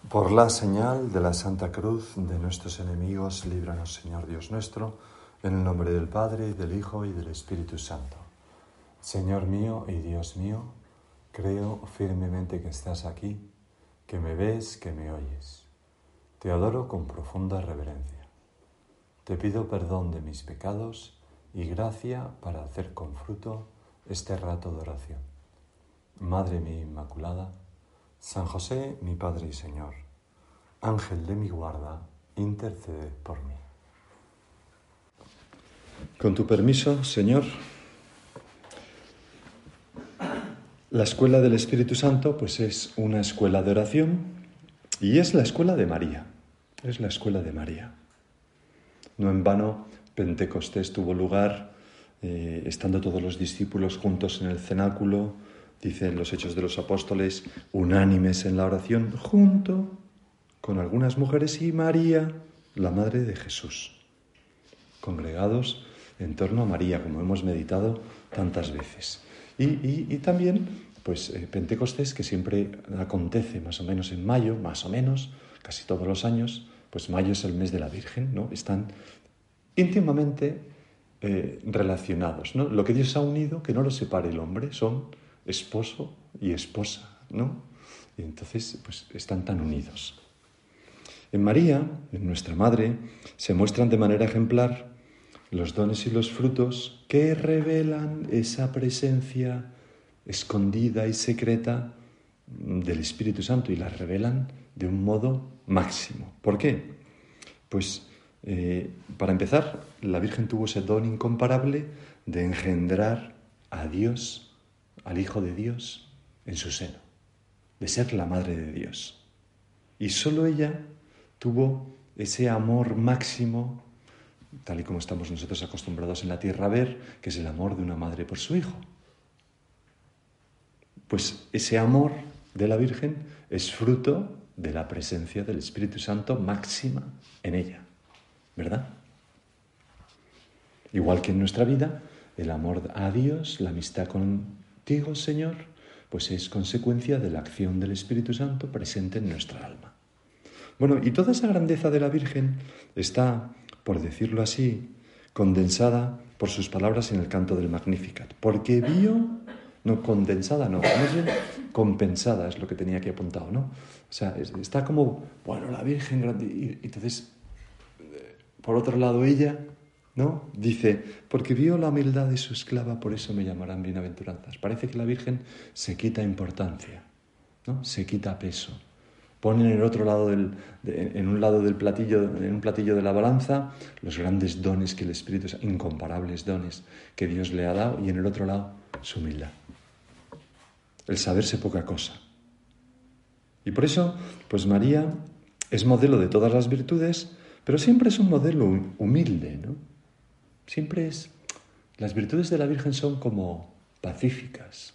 Por la señal de la Santa Cruz de nuestros enemigos, líbranos, Señor Dios nuestro, en el nombre del Padre, y del Hijo, y del Espíritu Santo. Señor mío y Dios mío, creo firmemente que estás aquí, que me ves, que me oyes. Te adoro con profunda reverencia. Te pido perdón de mis pecados y gracia para hacer con fruto este rato de oración. Madre mía Inmaculada, San José, mi Padre y Señor, Ángel de mi guarda, interceded por mí. Con tu permiso, Señor, la escuela del Espíritu Santo pues es una escuela de oración y es la escuela de María. Es la escuela de María. No en vano, Pentecostés tuvo lugar estando todos los discípulos juntos en el cenáculo, dicen los Hechos de los Apóstoles, unánimes en la oración, junto con algunas mujeres y María, la Madre de Jesús, congregados en torno a María, como hemos meditado tantas veces. Y también, pues, Pentecostés, que siempre acontece más o menos en mayo, más o menos, casi todos los años, pues mayo es el mes de la Virgen, ¿no? Están íntimamente relacionados, ¿no? Lo que Dios ha unido, que no lo separe el hombre, son esposo y esposa, ¿no? Y entonces, pues, están tan unidos. En María, en nuestra Madre, se muestran de manera ejemplar los dones y los frutos que revelan esa presencia escondida y secreta del Espíritu Santo, y la revelan de un modo máximo. ¿Por qué? Pues, para empezar, la Virgen tuvo ese don incomparable de engendrar a Dios, al Hijo de Dios, en su seno, de ser la Madre de Dios. Y solo ella tuvo ese amor máximo, tal y como estamos nosotros acostumbrados en la tierra a ver, que es el amor de una madre por su hijo. Pues ese amor de la Virgen es fruto de la presencia del Espíritu Santo máxima en ella, ¿verdad? Igual que en nuestra vida, el amor a Dios, la amistad contigo, Señor, pues es consecuencia de la acción del Espíritu Santo presente en nuestra alma. Bueno, y toda esa grandeza de la Virgen está, por decirlo así, condensada por sus palabras en el canto del Magnificat. Porque vio, no condensada, no, más bien compensada es lo que tenía aquí apuntado, ¿no? O sea, está como, bueno, la Virgen grande, y entonces, por otro lado, ella, ¿no? Dice, porque vio la humildad de su esclava, por eso me llamarán bienaventuranzas. Parece que la Virgen se quita importancia, ¿no? Se quita peso. Ponen en el otro lado en un lado del platillo, en un platillo de la balanza, los grandes dones que el Espíritu, incomparables dones que Dios le ha dado, y en el otro lado su humildad, el saberse poca cosa. Y por eso, pues María es modelo de todas las virtudes, pero siempre es un modelo humilde, ¿no? Siempre es... Las virtudes de la Virgen son como pacíficas,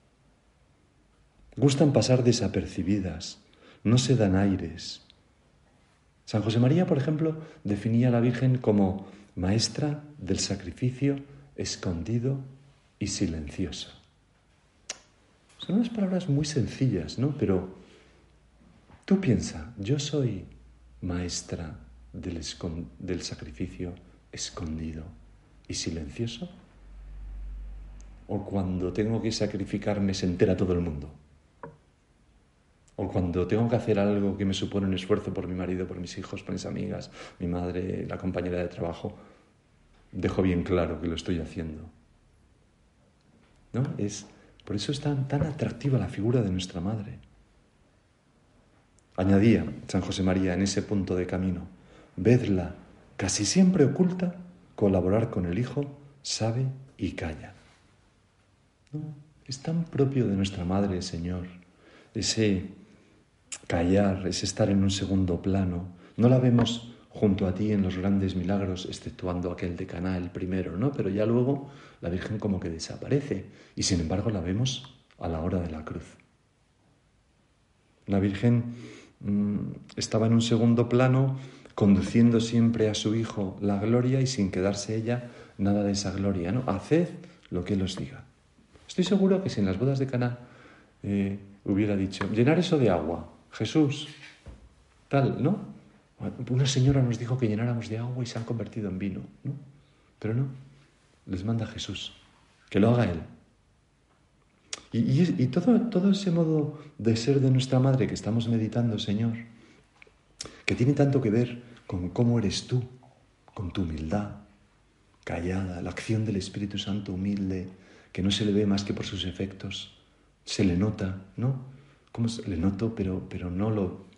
gustan pasar desapercibidas, no se dan aires. San José María, por ejemplo, definía a la Virgen como maestra del sacrificio escondido y silencioso. Son unas palabras muy sencillas, ¿no? Pero tú piensa, yo soy maestra del sacrificio escondido y silencioso. ¿O cuando tengo que sacrificarme se entera todo el mundo? O cuando tengo que hacer algo que me supone un esfuerzo por mi marido, por mis hijos, por mis amigas, mi madre, la compañera de trabajo, dejo bien claro que lo estoy haciendo, ¿no? Por eso es tan atractiva la figura de nuestra Madre. Añadía San José María en ese punto de camino, vedla casi siempre oculta, colaborar con el Hijo, sabe y calla. ¿No? Es tan propio de nuestra Madre, Señor, ese callar, es estar en un segundo plano. No la vemos junto a ti en los grandes milagros, exceptuando aquel de Caná, el primero, ¿no? Pero ya luego la Virgen como que desaparece y sin embargo la vemos a la hora de la cruz. La Virgen estaba en un segundo plano, conduciendo siempre a su Hijo la gloria y sin quedarse ella nada de esa gloria, ¿no? Haced lo que Él os diga. Estoy seguro que si en las bodas de Caná hubiera dicho, llenar eso de agua, Jesús, tal, ¿no? Una señora nos dijo que llenáramos de agua y se han convertido en vino, ¿no? Pero no, les manda Jesús, que lo haga Él. Y todo ese modo de ser de nuestra madre que estamos meditando, Señor, que tiene tanto que ver con cómo eres tú, con tu humildad, callada, la acción del Espíritu Santo humilde, que no se le ve más que por sus efectos, se le nota, ¿no? ¿Cómo le noto, pero no lo...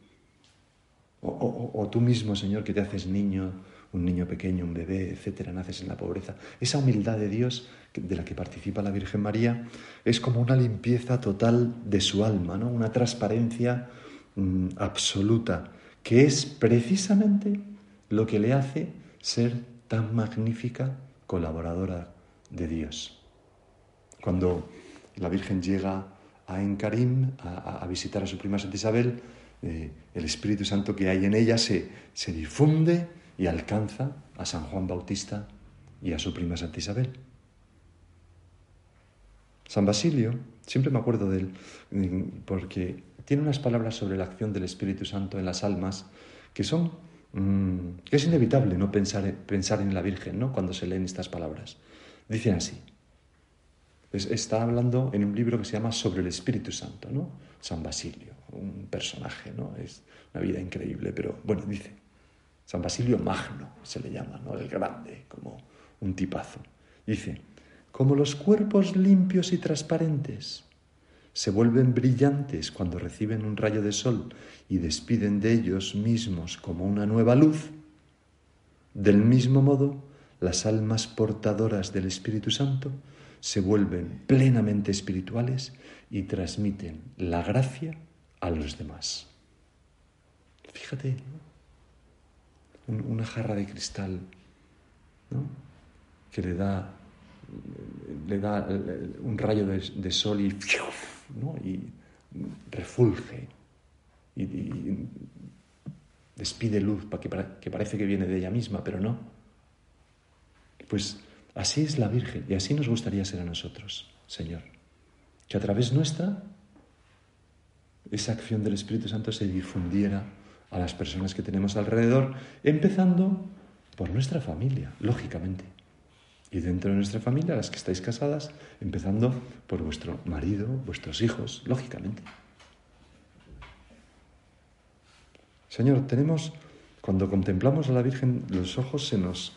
O tú mismo, Señor, que te haces niño, un niño pequeño, un bebé, etcétera, naces en la pobreza. Esa humildad de Dios de la que participa la Virgen María es como una limpieza total de su alma, ¿no? Una transparencia absoluta, que es precisamente lo que le hace ser tan magnífica colaboradora de Dios. Cuando la Virgen llega a Encarim a visitar a su prima Santa Isabel, el Espíritu Santo que hay en ella se difunde y alcanza a San Juan Bautista y a su prima Santa Isabel. San Basilio, siempre me acuerdo de él, porque tiene unas palabras sobre la acción del Espíritu Santo en las almas que es inevitable no pensar en la Virgen, ¿no? Cuando se leen estas palabras. Dicen así. Está hablando en un libro que se llama Sobre el Espíritu Santo, ¿no? San Basilio, un personaje, ¿no? Es una vida increíble, pero bueno, dice, San Basilio Magno se le llama, ¿no? El grande, como un tipazo. Dice, como los cuerpos limpios y transparentes se vuelven brillantes cuando reciben un rayo de sol y despiden de ellos mismos como una nueva luz, del mismo modo, las almas portadoras del Espíritu Santo se vuelven plenamente espirituales y transmiten la gracia a los demás. Fíjate, ¿no? Una jarra de cristal, ¿no? Que le da un rayo de sol y, ¿no? Y refulge y despide luz que parece que viene de ella misma, pero no. Pues así es la Virgen y así nos gustaría ser a nosotros, Señor. Que a través nuestra esa acción del Espíritu Santo se difundiera a las personas que tenemos alrededor, empezando por nuestra familia, lógicamente. Y dentro de nuestra familia, las que estáis casadas, empezando por vuestro marido, vuestros hijos, lógicamente. Señor, cuando contemplamos a la Virgen, los ojos se nos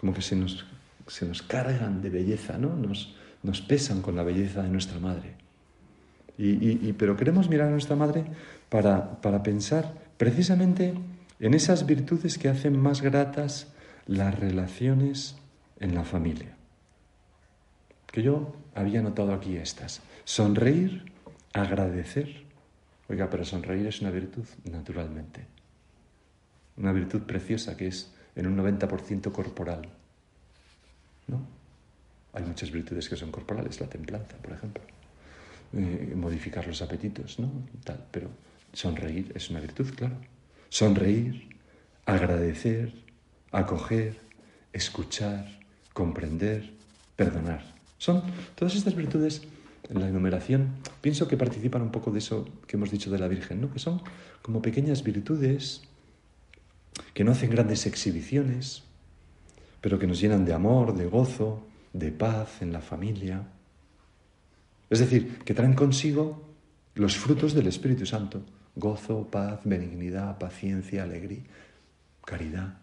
cargan de belleza, ¿no? Nos pesan con la belleza de nuestra Madre. Pero queremos mirar a nuestra Madre para pensar precisamente en esas virtudes que hacen más gratas las relaciones en la familia. Que yo había notado aquí estas. Sonreír, agradecer. Oiga, pero sonreír es una virtud, naturalmente. Una virtud preciosa que es en un 90% corporal, ¿no? Hay muchas virtudes que son corporales, la templanza, por ejemplo. Modificar los apetitos, ¿no? Tal, pero sonreír es una virtud, claro. Sonreír, agradecer, acoger, escuchar, comprender, perdonar. Son todas estas virtudes en la enumeración, pienso que participan un poco de eso que hemos dicho de la Virgen, ¿no? Que son como pequeñas virtudes que no hacen grandes exhibiciones, pero que nos llenan de amor, de gozo, de paz en la familia. Es decir, que traen consigo los frutos del Espíritu Santo: gozo, paz, benignidad, paciencia, alegría, caridad.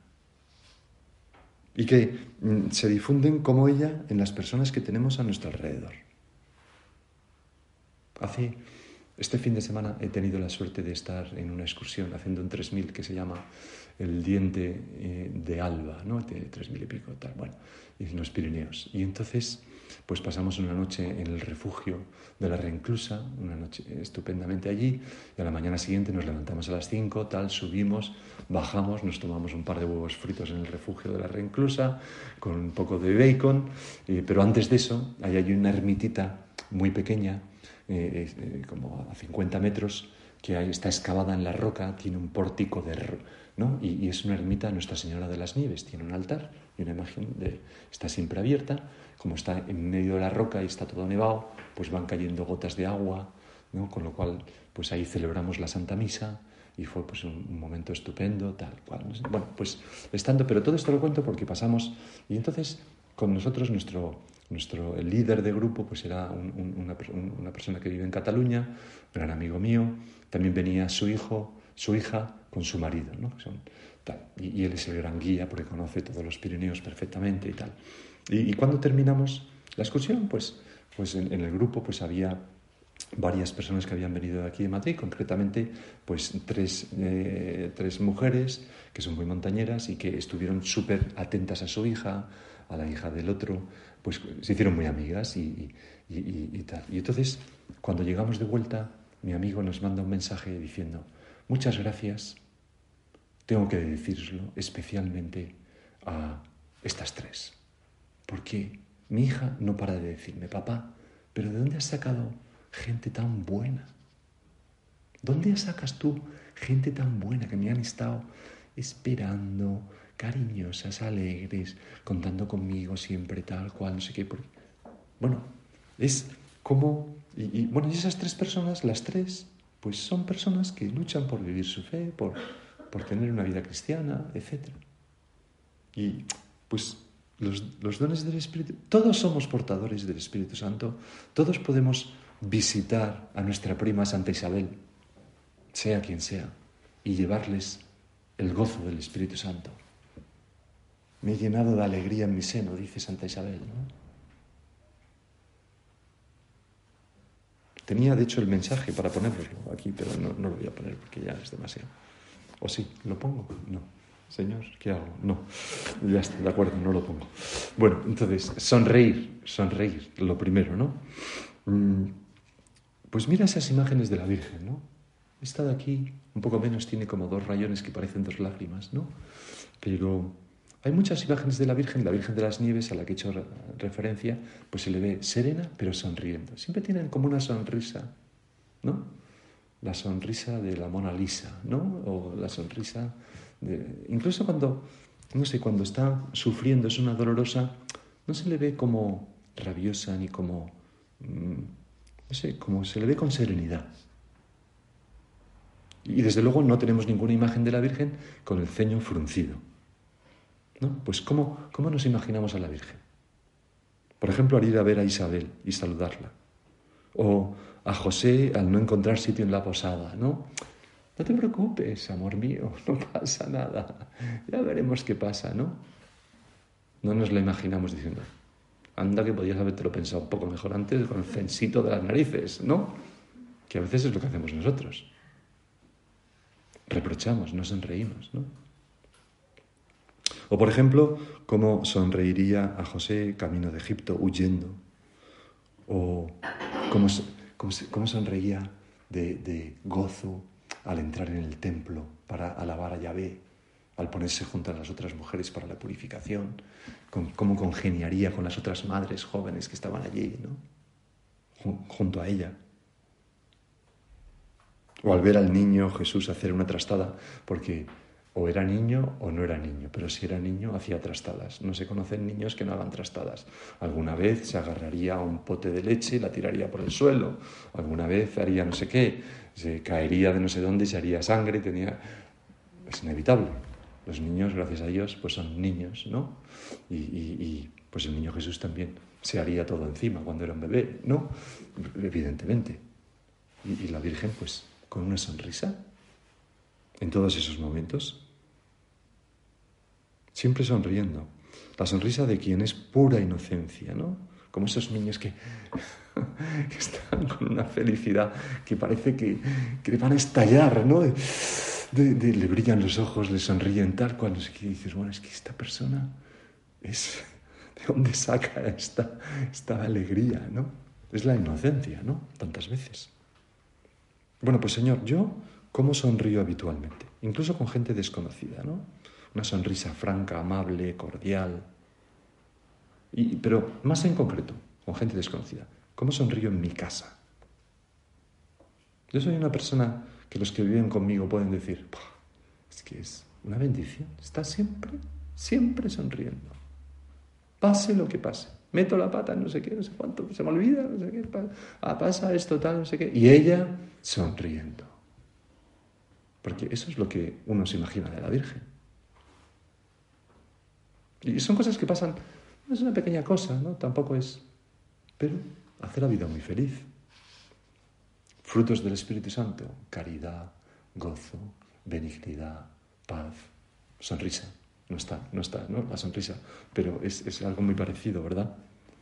Y que se difunden como ella en las personas que tenemos a nuestro alrededor. Este fin de semana he tenido la suerte de estar en una excursión haciendo un 3000 que se llama el Diente de Alba, ¿no? De 3000 y pico, tal, bueno, en los Pirineos. Y entonces, pues pasamos una noche en el refugio de la Reclusa, una noche estupendamente allí, y a la mañana siguiente nos levantamos a las 5, tal, subimos, bajamos, nos tomamos un par de huevos fritos en el refugio de la Reclusa, con un poco de bacon, pero antes de eso, hay allí una ermitita muy pequeña, como a 50 metros, que está excavada en la roca, tiene un pórtico ¿no? Y es una ermita de Nuestra Señora de las Nieves, tiene un altar y una imagen está siempre abierta, como está en medio de la roca y está todo nevado, pues van cayendo gotas de agua, ¿no? Con lo cual pues ahí celebramos la Santa Misa y fue pues un momento estupendo, tal cual. No sé. Bueno, pues estando, pero todo esto lo cuento porque pasamos, y entonces con nosotros el líder de grupo pues era una persona que vive en Cataluña, un gran amigo mío, también venía su hija con su marido, ¿no? Y él es el gran guía porque conoce todos los Pirineos perfectamente y tal. Y cuando terminamos la excursión, pues en el grupo pues había varias personas que habían venido de aquí de Madrid, concretamente pues tres mujeres que son muy montañeras y que estuvieron súper atentas a su hija, a la hija del otro, pues se hicieron muy amigas y tal. Y entonces, cuando llegamos de vuelta, mi amigo nos manda un mensaje diciendo: muchas gracias, tengo que decirlo especialmente a estas tres, porque mi hija no para de decirme: papá, ¿pero de dónde has sacado gente tan buena? ¿Dónde sacas tú gente tan buena que me han estado esperando, cariñosas, alegres, contando conmigo siempre tal cual, no sé qué? Bueno, es como... Y esas tres personas, las tres, pues son personas que luchan por vivir su fe, por tener una vida cristiana, etc. Y pues los dones del Espíritu, todos somos portadores del Espíritu Santo, todos podemos visitar a nuestra prima Santa Isabel, sea quien sea, y llevarles el gozo del Espíritu Santo. Me he llenado de alegría en mi seno, dice Santa Isabel, ¿no? Tenía, de hecho, el mensaje para ponerlo aquí, pero no lo voy a poner porque ya es demasiado. ¿O sí? ¿Lo pongo? No. Señor, ¿qué hago? No. Ya está, de acuerdo, no lo pongo. Bueno, entonces, sonreír, lo primero, ¿no? Pues mira esas imágenes de la Virgen, ¿no? Esta de aquí, un poco menos, tiene como 2 rayones que parecen 2 lágrimas, ¿no? Pero hay muchas imágenes de la Virgen de las Nieves, a la que he hecho referencia, pues se le ve serena, pero sonriendo. Siempre tienen como una sonrisa, ¿no? La sonrisa de la Mona Lisa, ¿no? O la sonrisa de... Incluso cuando está sufriendo, es una dolorosa, no se le ve como rabiosa ni como... como se le ve con serenidad. Y desde luego no tenemos ninguna imagen de la Virgen con el ceño fruncido, ¿no? Pues ¿cómo nos imaginamos a la Virgen? Por ejemplo, al ir a ver a Isabel y saludarla. O a José al no encontrar sitio en la posada, ¿no? No te preocupes, amor mío, no pasa nada. Ya veremos qué pasa, ¿no? No nos la imaginamos diciendo: anda que podías habértelo pensado un poco mejor antes con el censito de las narices, ¿no? Que a veces es lo que hacemos nosotros. Reprochamos, no sonreímos, ¿no? O, por ejemplo, cómo sonreiría a José camino de Egipto huyendo. O cómo sonreía de gozo al entrar en el templo para alabar a Yahvé, al ponerse junto a las otras mujeres para la purificación, cómo congeniaría con las otras madres jóvenes que estaban allí, ¿no? Junto a ella. O al ver al niño Jesús hacer una trastada, porque o era niño o no era niño, pero si era niño hacía trastadas. No se conocen niños que no hagan trastadas. Alguna vez se agarraría a un pote de leche y la tiraría por el suelo. Alguna vez haría no sé qué, se caería de no sé dónde y se haría sangre. Es inevitable. Los niños, gracias a Dios, pues son niños, ¿no? Y pues el niño Jesús también se haría todo encima cuando era un bebé, ¿no? Evidentemente. Y la Virgen, pues, con una sonrisa en todos esos momentos, siempre sonriendo. La sonrisa de quien es pura inocencia, ¿no? Como esos niños que están con una felicidad que parece que le van a estallar, ¿no? Le brillan los ojos, le sonríen tal cual, no sé qué, y dices, bueno, es que esta persona es... ¿De dónde saca esta alegría, no? Es la inocencia, ¿no? Tantas veces. Bueno, pues Señor, yo, ¿cómo sonrío habitualmente? Incluso con gente desconocida, ¿no? Una sonrisa franca, amable, cordial. Pero más en concreto, con gente desconocida. ¿Cómo sonrío en mi casa? Yo soy una persona que los que viven conmigo pueden decir, es que es una bendición. Está siempre sonriendo. Pase lo que pase. Meto la pata, no sé qué, no sé cuánto, se me olvida, no sé qué, pasa esto, tal, no sé qué. Y ella sonriendo. Porque eso es lo que uno se imagina de la Virgen. Y son cosas que pasan, no es una pequeña cosa, ¿no? Tampoco es... Pero hace la vida muy feliz. Frutos del Espíritu Santo: caridad, gozo, benignidad, paz, sonrisa. No está, ¿no? La sonrisa, pero es algo muy parecido, ¿verdad?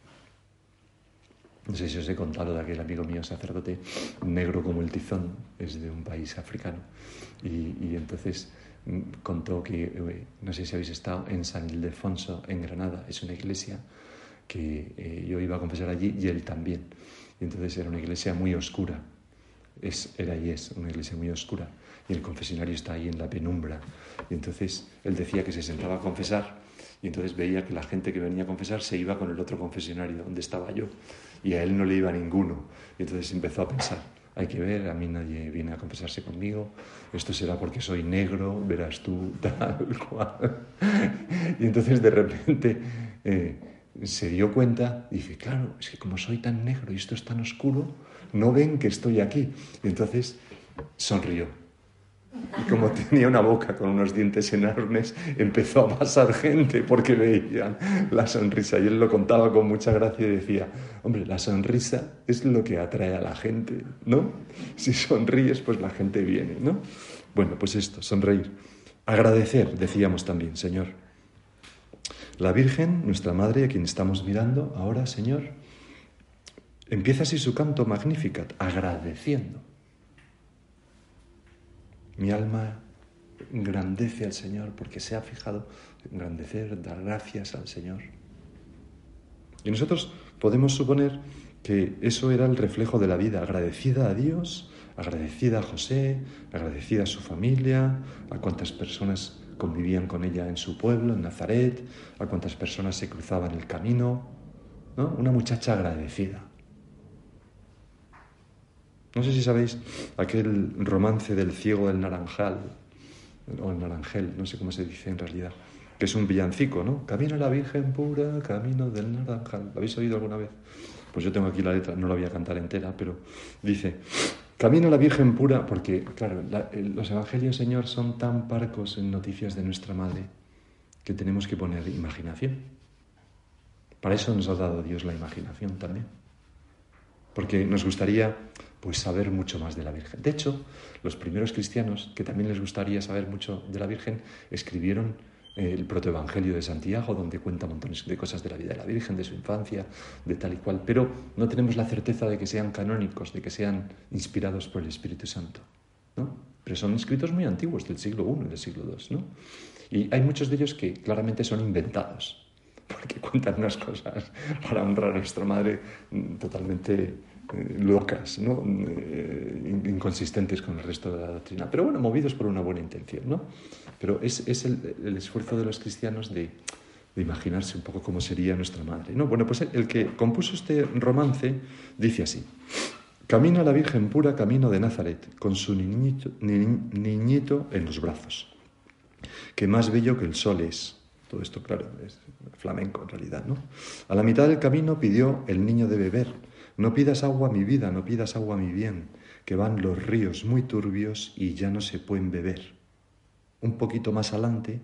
No sé si os he contado de aquel amigo mío sacerdote, negro como el tizón, es de un país africano, y entonces contó que, no sé si habéis estado en San Ildefonso, en Granada, es una iglesia que yo iba a confesar allí y él también, y entonces era una iglesia muy oscura, era y es una iglesia muy oscura, y el confesionario está ahí en la penumbra, y entonces él decía que se sentaba a confesar, y entonces veía que la gente que venía a confesar se iba con el otro confesionario donde estaba yo, y a él no le iba ninguno. Y entonces empezó a pensar, hay que ver, a mí nadie viene a confesarse conmigo, esto será porque soy negro, verás tú, tal cual. Y entonces de repente se dio cuenta y dice, claro, es que como soy tan negro y esto es tan oscuro, no ven que estoy aquí. Y entonces sonrió. Y como tenía una boca con unos dientes enormes, empezó a pasar gente porque veían la sonrisa. Y él lo contaba con mucha gracia y decía, hombre, la sonrisa es lo que atrae a la gente, ¿no? Si sonríes, pues la gente viene, ¿no? Bueno, pues esto, sonreír. Agradecer, decíamos también, Señor. La Virgen, nuestra Madre, a quien estamos mirando ahora, Señor, empieza así su canto Magnificat, agradeciendo. Mi alma engrandece al Señor porque se ha fijado en engrandecer, dar gracias al Señor. Y nosotros podemos suponer que eso era el reflejo de la vida, agradecida a Dios, agradecida a José, agradecida a su familia, a cuántas personas convivían con ella en su pueblo, en Nazaret, a cuántas personas se cruzaban el camino, ¿no? Una muchacha agradecida. No sé si sabéis aquel romance del ciego del naranjal, o el naranjel, no sé cómo se dice en realidad, que es un villancico, ¿no? Camino a la Virgen pura, camino del naranjal. ¿Lo habéis oído alguna vez? Pues yo tengo aquí la letra, no la voy a cantar entera, pero dice, camino a la Virgen pura, porque, claro, los evangelios, Señor, son tan parcos en noticias de nuestra Madre que tenemos que poner imaginación. Para eso nos ha dado Dios la imaginación también. Porque nos gustaría pues saber mucho más de la Virgen. De hecho, los primeros cristianos, que también les gustaría saber mucho de la Virgen, escribieron el protoevangelio de Santiago, donde cuenta montones de cosas de la vida de la Virgen, de su infancia, de tal y cual, pero no tenemos la certeza de que sean canónicos, de que sean inspirados por el Espíritu Santo, ¿no? Pero son escritos muy antiguos, del siglo I y del siglo II, ¿no? Y hay muchos de ellos que claramente son inventados, porque cuentan unas cosas para honrar a nuestra Madre totalmente locas, ¿no? Inconsistentes con el resto de la doctrina, pero bueno, movidos por una buena intención, ¿no? Pero es el esfuerzo de los cristianos de imaginarse un poco cómo sería nuestra Madre, ¿no? Bueno, pues el que compuso este romance dice así: camina la Virgen pura, camino de Nazaret, con su niñito en los brazos, que más bello que el sol es. Todo esto, claro, es flamenco en realidad, ¿no? A la mitad del camino pidió el niño de beber. No pidas agua, mi vida, no pidas agua, mi bien, que van los ríos muy turbios y ya no se pueden beber. Un poquito más adelante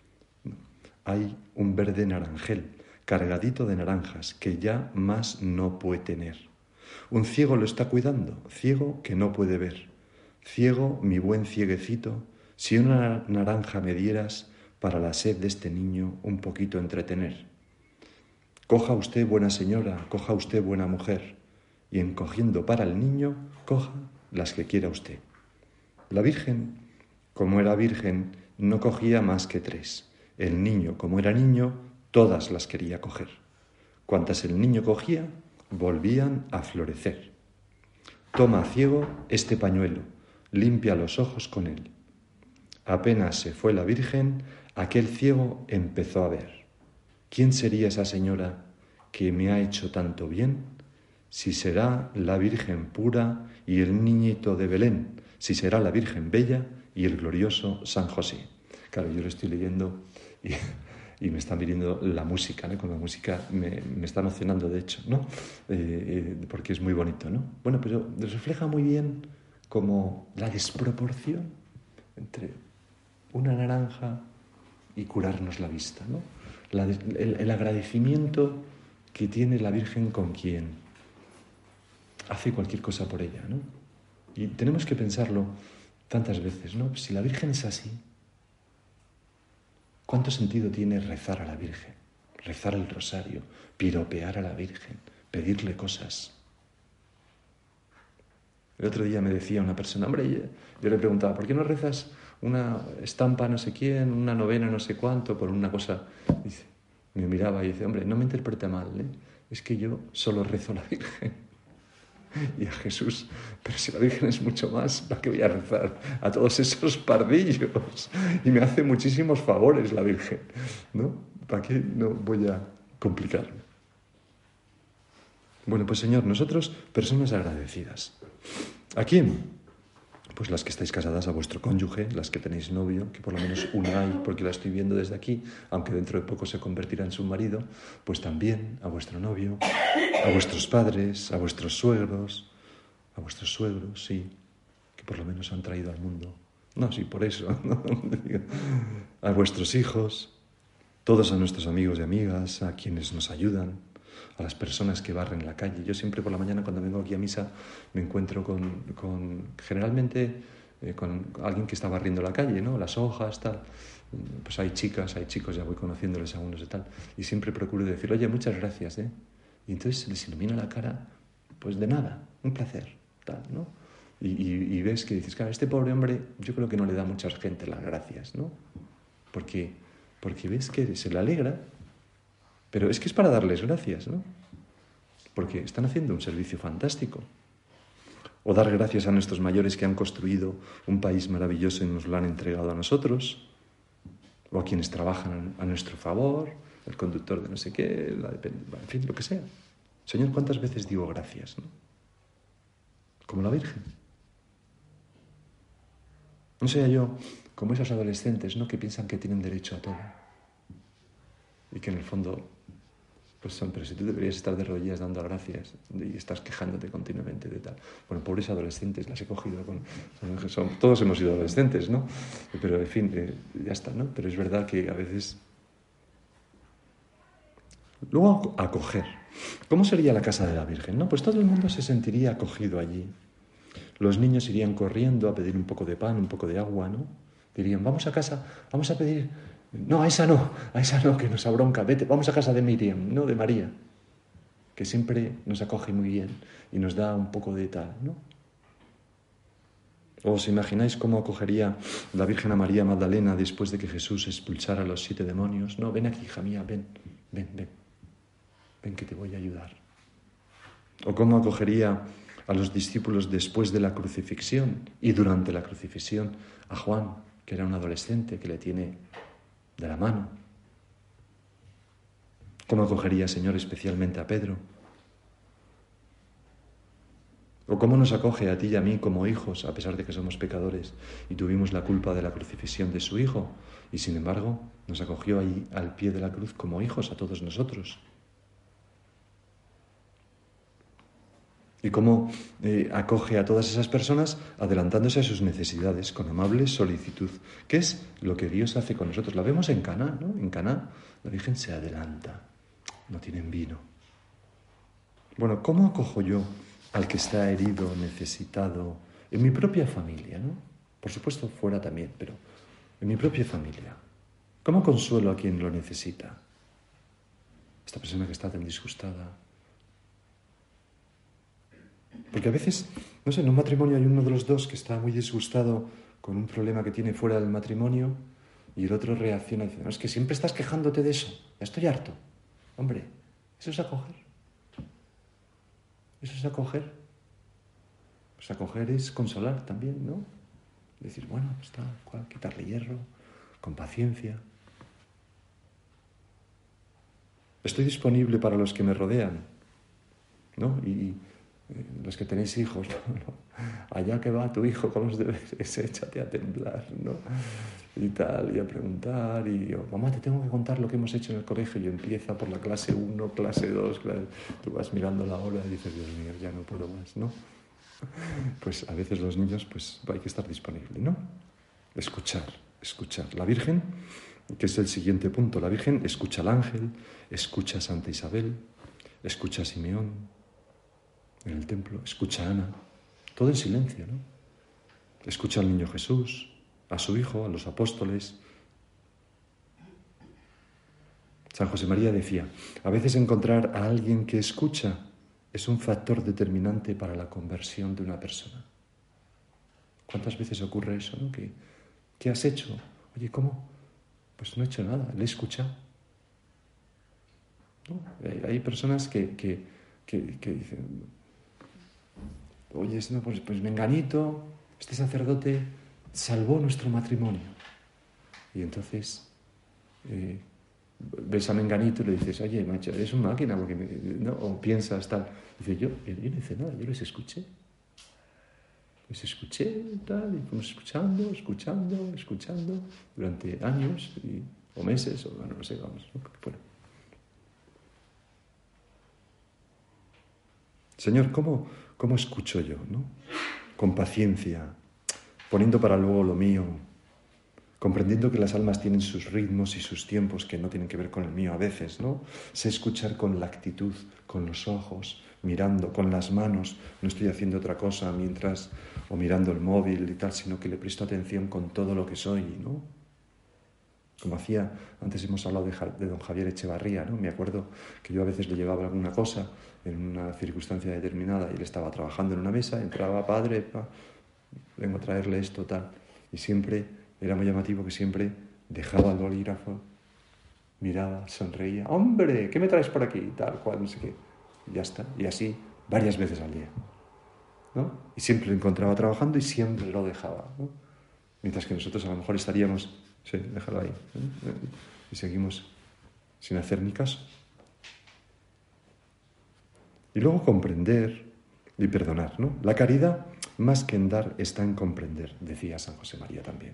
hay un verde naranjel, cargadito de naranjas, que ya más no puede tener. Un ciego lo está cuidando, ciego que no puede ver. Ciego, mi buen cieguecito, si una naranja me dieras, para la sed de este niño un poquito entretener. Coja usted, buena señora, coja usted, buena mujer, y encogiendo para el niño, coja las que quiera usted. La Virgen, como era virgen, no cogía más que 3. El niño, como era niño, todas las quería coger. Cuantas el niño cogía, volvían a florecer. Toma, ciego, este pañuelo, limpia los ojos con él. Apenas se fue la Virgen, aquel ciego empezó a ver. ¿Quién sería esa señora que me ha hecho tanto bien? Si será la Virgen pura y el niñito de Belén, si será la Virgen bella y el glorioso San José. Claro, yo lo estoy leyendo y me está viniendo la música, ¿no? Con la música me está emocionando, de hecho, ¿no? Porque es muy bonito, ¿no? Bueno, pero refleja muy bien como la desproporción entre una naranja y curarnos la vista, ¿no? El agradecimiento que tiene la Virgen con quien hace cualquier cosa por ella, ¿no? Y tenemos que pensarlo tantas veces, ¿no? Si la Virgen es así, ¿cuánto sentido tiene rezar a la Virgen? Rezar el rosario, piropear a la Virgen, pedirle cosas. El otro día me decía una persona, hombre, yo le preguntaba, ¿por qué no rezas una estampa no sé quién, una novena no sé cuánto, por una cosa? Dice, me miraba y dice, hombre, no me interprete mal, ¿eh? Es que yo solo rezo a la Virgen y a Jesús, pero si la Virgen es mucho más, ¿para qué voy a rezar a todos esos pardillos? Y me hace muchísimos favores la Virgen, ¿no? ¿Para qué no voy a complicarme? Bueno, pues Señor, nosotros, personas agradecidas. ¿A quién? Pues las que estáis casadas, a vuestro cónyuge, las que tenéis novio, que por lo menos una hay, porque la estoy viendo desde aquí, aunque dentro de poco se convertirá en su marido, pues también a vuestro novio, a vuestros padres, a vuestros suegros, sí, que por lo menos han traído al mundo. No, sí, por eso, ¿no? A vuestros hijos, todos a nuestros amigos y amigas, a quienes nos ayudan, a las personas que barren la calle. Yo siempre por la mañana cuando vengo aquí a misa me encuentro generalmente con alguien que está barriendo la calle, ¿no? Las hojas, tal. Pues hay chicas, hay chicos, ya voy conociéndoles a unos y tal. Y siempre procuro decir, oye, muchas gracias, ¿eh? Y entonces se les ilumina la cara, pues de nada, un placer, tal, ¿no? Y ves que dices, claro, este pobre hombre yo creo que no le da a mucha gente las gracias, ¿no? Porque ves que se le alegra. Pero es que es para darles gracias, ¿no? Porque están haciendo un servicio fantástico. O dar gracias a nuestros mayores que han construido un país maravilloso y nos lo han entregado a nosotros. O a quienes trabajan a nuestro favor, el conductor de no sé qué, en fin, lo que sea. Señor, ¿cuántas veces digo gracias, no? Como la Virgen. No sea yo como esos adolescentes, ¿no? Que piensan que tienen derecho a todo. Y que en el fondo... Pues son, pero si tú deberías estar de rodillas dando gracias y estás quejándote continuamente de tal. Bueno, pobres adolescentes, las he cogido todos hemos sido adolescentes, ¿no? Pero en fin, ya está, ¿no? Pero es verdad que a veces... Luego, acoger. ¿Cómo sería la casa de la Virgen? ¿No? Pues todo el mundo se sentiría acogido allí. Los niños irían corriendo a pedir un poco de pan, un poco de agua, ¿no? Dirían, vamos a casa, vamos a pedir... No, a esa no, que nos abronca. Vete, vamos a casa de Miriam, no de María, que siempre nos acoge muy bien y nos da un poco de tal, ¿no? ¿Os imagináis cómo acogería la Virgen a María Magdalena después de que Jesús expulsara a los 7 demonios? No, ven aquí, hija mía, ven que te voy a ayudar. ¿O cómo acogería a los discípulos después de la crucifixión y durante la crucifixión a Juan, que era un adolescente que le tiene de la mano? ¿Cómo acogería, Señor, especialmente a Pedro? ¿O cómo nos acoge a ti y a mí como hijos, a pesar de que somos pecadores y tuvimos la culpa de la crucifixión de su Hijo? Y sin embargo, nos acogió ahí al pie de la cruz como hijos a todos nosotros. Y cómo acoge a todas esas personas adelantándose a sus necesidades con amable solicitud, que es lo que Dios hace con nosotros. La vemos en Caná, ¿no? En Caná la Virgen se adelanta, no tienen vino. Bueno, ¿cómo acojo yo al que está herido, necesitado, en mi propia familia, ¿no? Por supuesto fuera también, pero en mi propia familia? ¿Cómo consuelo a quien lo necesita? Esta persona que está tan disgustada. Porque a veces, no sé, en un matrimonio hay uno de los dos que está muy disgustado con un problema que tiene fuera del matrimonio y el otro reacciona y dice, no, es que siempre estás quejándote de eso, ya estoy harto. Hombre, eso es acoger. Eso es acoger. Pues acoger es consolar también, ¿no? Decir, bueno, está, quitarle hierro, con paciencia. Estoy disponible para los que me rodean, ¿no? Y los que tenéis hijos, ¿no? Allá que va tu hijo con los deberes, échate a temblar, ¿no? Y tal, y a preguntar, y yo, mamá, te tengo que contar lo que hemos hecho en el colegio, y empieza por la clase 1, clase 2, tú vas mirando la hora y dices, Dios mío, ya no puedo más, ¿no? Pues a veces los niños, pues hay que estar disponible, ¿no? Escuchar, escuchar. La Virgen, que es el siguiente punto, la Virgen escucha al ángel, escucha a Santa Isabel, escucha a Simeón en el templo, escucha a Ana, todo en silencio, ¿no? Escucha al niño Jesús, a su hijo, a los apóstoles. San José María decía, a veces encontrar a alguien que escucha es un factor determinante para la conversión de una persona. ¿Cuántas veces ocurre eso, no? ¿Qué has hecho? Oye, ¿cómo? Pues no he hecho nada, le he escuchado. ¿No? Hay personas que dicen, oye, no, pues menganito, este sacerdote salvó nuestro matrimonio. Y entonces ves a menganito y le dices, oye, macho, eres una máquina, porque ¿no? O piensas tal. Dice, yo no hice nada, yo les escuché. Les escuché tal, y fuimos escuchando durante años o meses, o bueno, no sé, vamos, lo que fuera. Señor, ¿cómo escucho yo, no? Con paciencia, poniendo para luego lo mío, comprendiendo que las almas tienen sus ritmos y sus tiempos que no tienen que ver con el mío a veces, ¿no? Sé escuchar con la actitud, con los ojos, mirando, con las manos, no estoy haciendo otra cosa mientras, o mirando el móvil y tal, sino que le presto atención con todo lo que soy, ¿no? Como hacía, antes hemos hablado de don Javier Echevarría, ¿no? Me acuerdo que yo a veces le llevaba alguna cosa en una circunstancia determinada y él estaba trabajando en una mesa, entraba, padre, vengo a traerle esto, tal, y siempre era muy llamativo que siempre dejaba el bolígrafo, miraba, sonreía, ¡hombre! ¿Qué me traes por aquí? Tal cual, no sé qué. Y ya está. Y así varias veces al día, ¿no? Y siempre lo encontraba trabajando y siempre lo dejaba, ¿no? Mientras que nosotros a lo mejor estaríamos, sí, déjalo ahí, ¿no? Y seguimos sin hacer ni caso. Y luego comprender y perdonar, ¿no? La caridad, más que en dar, está en comprender, decía San José María también.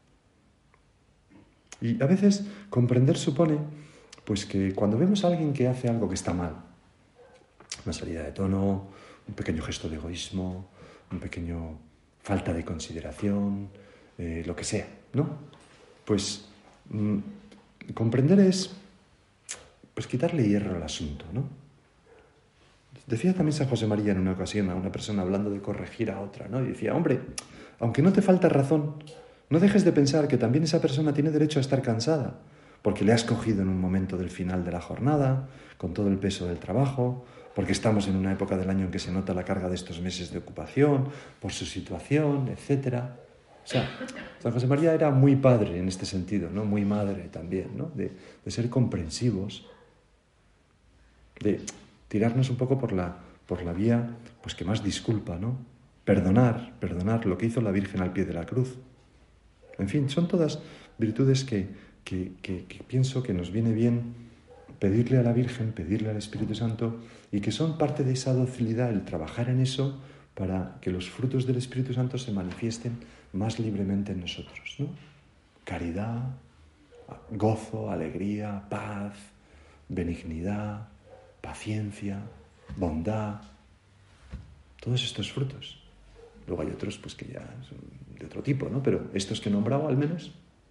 Y a veces comprender supone, pues que cuando vemos a alguien que hace algo que está mal, una salida de tono, un pequeño gesto de egoísmo, un pequeño falta de consideración, lo que sea, ¿no? Pues comprender es, pues quitarle hierro al asunto, ¿no? Decía también San José María en una ocasión a una persona hablando de corregir a otra, ¿no? Y decía, hombre, aunque no te falta razón, no dejes de pensar que también esa persona tiene derecho a estar cansada, porque le has cogido en un momento del final de la jornada, con todo el peso del trabajo, porque estamos en una época del año en que se nota la carga de estos meses de ocupación, por su situación, etc. O sea, San José María era muy padre en este sentido, ¿no? Muy madre también, ¿no? De ser comprensivos, de tirarnos un poco por la vía, pues que más disculpa, ¿no? Perdonar lo que hizo la Virgen al pie de la cruz. En fin, son todas virtudes que pienso que nos viene bien pedirle a la Virgen, pedirle al Espíritu Santo, y que son parte de esa docilidad, el trabajar en eso, para que los frutos del Espíritu Santo se manifiesten más libremente en nosotros, ¿no? Caridad, gozo, alegría, paz, benignidad, paciencia, bondad, todos estos frutos. Luego hay otros pues que ya son de otro tipo, ¿no? Pero estos que he nombrado al menos.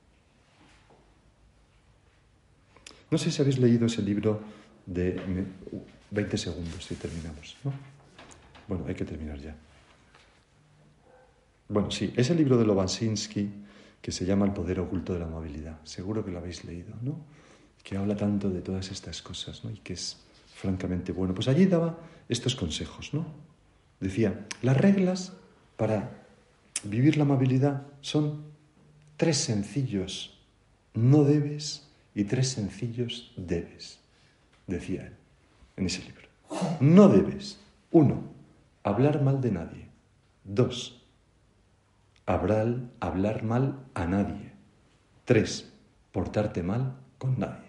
No sé si habéis leído ese libro de 20 segundos y terminamos, ¿no? Bueno, hay que terminar ya. Bueno, sí, ese libro de Lobaczynski que se llama El poder oculto de la amabilidad. Seguro que lo habéis leído, ¿no? Que habla tanto de todas estas cosas, ¿no? Y que es francamente bueno. Pues allí daba estos consejos, ¿no? Decía, las reglas para vivir la amabilidad son 3 sencillos no debes y 3 sencillos debes, decía él en ese libro. No debes, 1, hablar mal de nadie. 2, hablar mal a nadie. 3, portarte mal con nadie.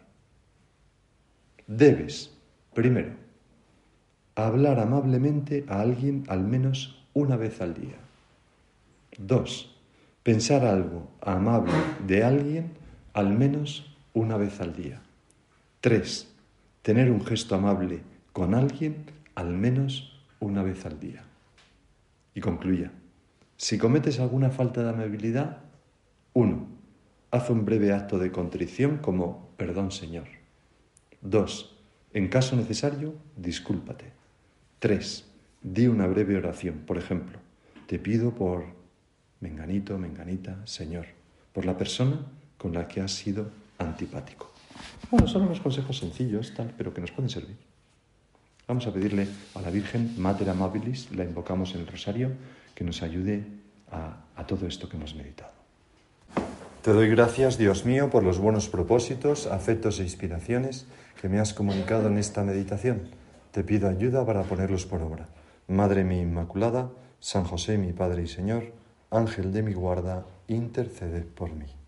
Debes, primero, hablar amablemente a alguien al menos una vez al día. 2, pensar algo amable de alguien al menos una vez al día. 3, tener un gesto amable con alguien al menos una vez al día. Y concluía, si cometes alguna falta de amabilidad, 1. Haz un breve acto de contrición como perdón, Señor. 2. En caso necesario, discúlpate. 3. Di una breve oración. Por ejemplo, te pido por menganito, menganita, Señor, por la persona con la que has sido antipático. Bueno, son unos consejos sencillos, tal, pero que nos pueden servir. Vamos a pedirle a la Virgen, Mater Amabilis, la invocamos en el rosario, que nos ayude a todo esto que hemos meditado. Te doy gracias, Dios mío, por los buenos propósitos, afectos e inspiraciones que me has comunicado en esta meditación. Te pido ayuda para ponerlos por obra. Madre mía Inmaculada, San José, mi Padre y Señor, Ángel de mi guarda, interceded por mí.